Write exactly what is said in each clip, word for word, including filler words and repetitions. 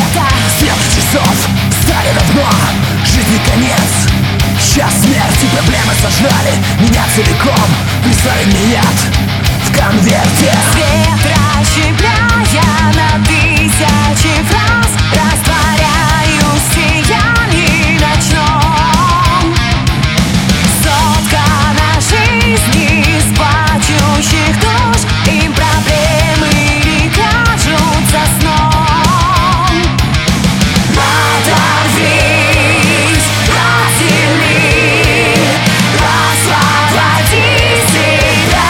света. Стрелки часов стали давно, жизни конец. Час смерти, проблемы сожрали меня целиком. Прислали мне яд в конверте. Свет расщепляя на тысячи фраз, растворяюсь в сиянии ночном. Соткана жизнь из плачущих душ, им проблемы не кажутся сном. Подорвись, раздели, освободи себя.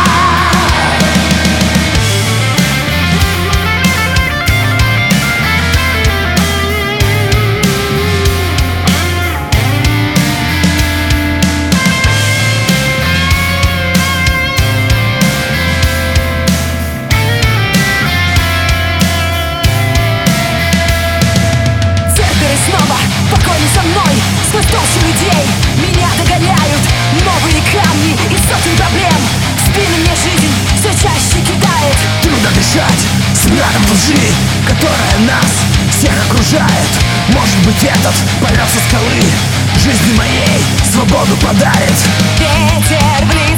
Со мной, сквозь толщу людей меня догоняют новые камни и сотни проблем. В спину мне жизнь все чаще кидает. Трудно дышать с мраком лжи, которая нас всех окружает. Может быть, этот полет со скалы жизни моей свободу подарит. Ветер близко.